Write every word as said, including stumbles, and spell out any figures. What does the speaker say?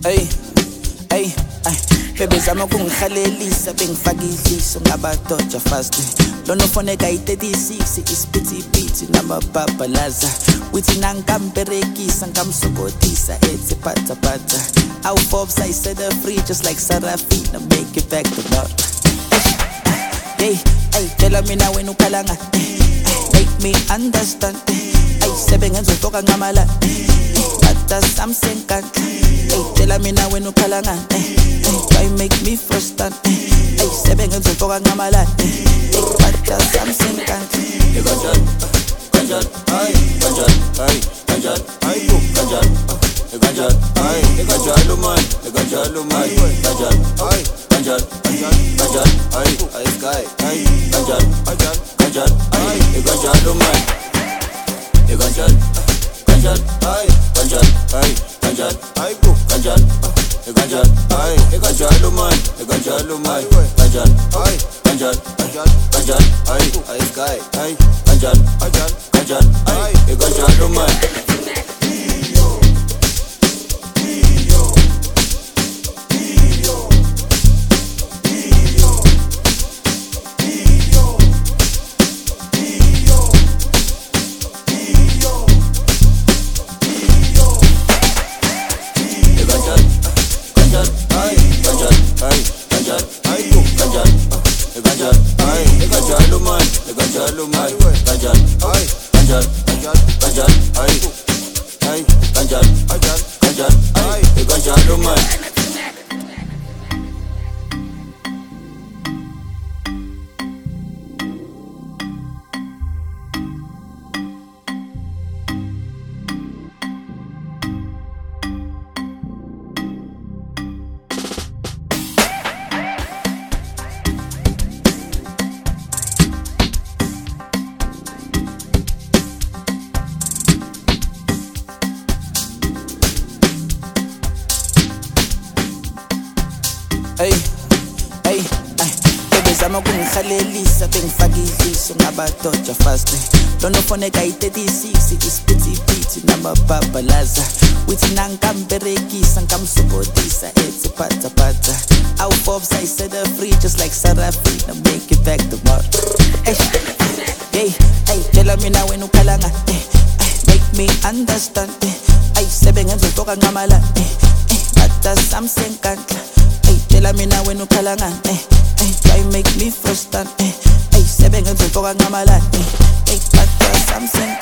Hey, hey, ay, bebezama ukungikhalelisa bengifaka idliso ngabadoja fast. Lona ufoneka i-thirty-six isiphithi namabhabhalaza. Withi nangikamperekisa ngikamsokotisa ethi pata pata. Our Forbes I set her free just like Sarafina, make it back to north. Hey, hey, tell me now when ukhalanga. Make me understand. Ay, sebengenza utoka ngamala. That's something can't. Hey, tell me now when ukhalanga. Try make me frustrate. Hey, sebengenza utoka ngamala. That's something can't. You ganjal, ganjal, ay, ganjal, ay, ganjal, ay, ganjal, you ganjal, ay, you ganjal, umay, you ganjal, umay, ganjal, ay, ganjal, ganjal, ganjal, ay, ay, sky, ay, ganjal, ganjal, ganjal, ay, you ganjal, umay, you ganjal, ganjal, ay, ganjal, ay, ganjal, ay, ganjal, you ganjal, ay, you ganjal, umay, you ganjal, umay, ganjal, ay, ganjal, ganjal, ganjal, ay, ay, sky, ay, ganjal, ganjal, ganjal, ay, you ganjal, umay. Hey, hey, ay, bebezama ukungikhalelisa bengifaka idliso ngabadoja fast. Lona ufoneka i-thirty-six isiphithi namabhabhalaza. Withi nangikamperekisa ngikamsokotisa ethi pata pata. Our Forbes I set her free just like Sarafina, make it back to north. Hey, hey, hey, tell me now when ukhalanga. Make me understand. Ay, sebengenza utoka ngamala. That's something can't. Tell me now when ukhalanga. Try make me frustrate. Ay, sebengenza utoka ngamala. That's something